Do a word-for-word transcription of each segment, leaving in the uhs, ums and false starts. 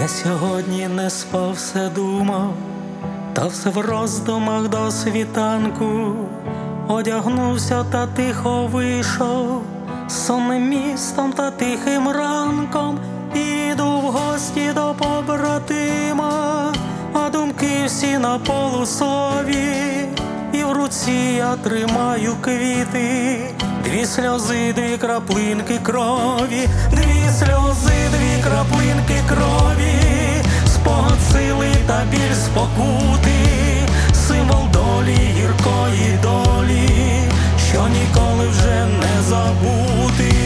Я сьогодні не спав, все думав, та все в роздумах до світанку. Одягнувся та тихо вийшов, сонним містом та тихим ранком. Іду в гості до побратима, а думки всі на полуслові. І в руці я тримаю квіти, дві сльози, дві краплинки крові, дві сльози, дві краплинки крові, спогад сили та біль спокути, символ долі, гіркої долі, що ніколи вже не забути.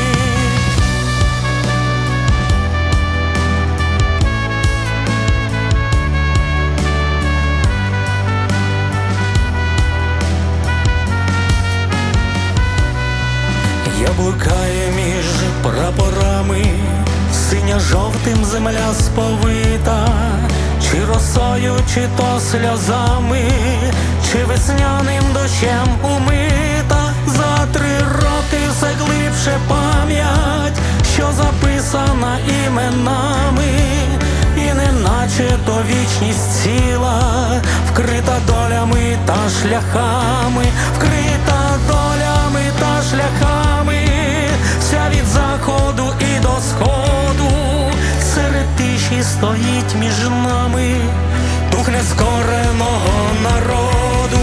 Я блукаю між прапорами, синьо-жовтим земля сповита, чи росою, чи то сльозами, чи весняним дощем умита. За три роки все глибше пам'ять, що записана іменами, і неначе то вічність ціла, вкрита долями та шляхами, вкрита долями та шляхами, вся від заходу і до сходу. Серед тиші стоїть між нами дух нескореного народу.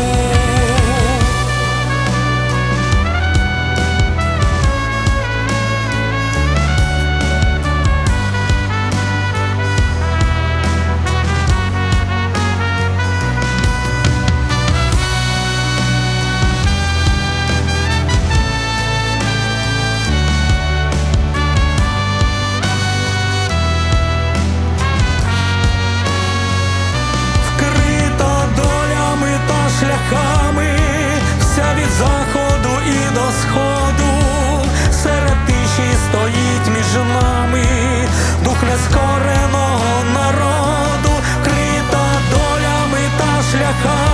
Шляхами, вся від заходу і до сходу, серед тиші стоїть між нами дух нескореного народу, крита долями та шляхами.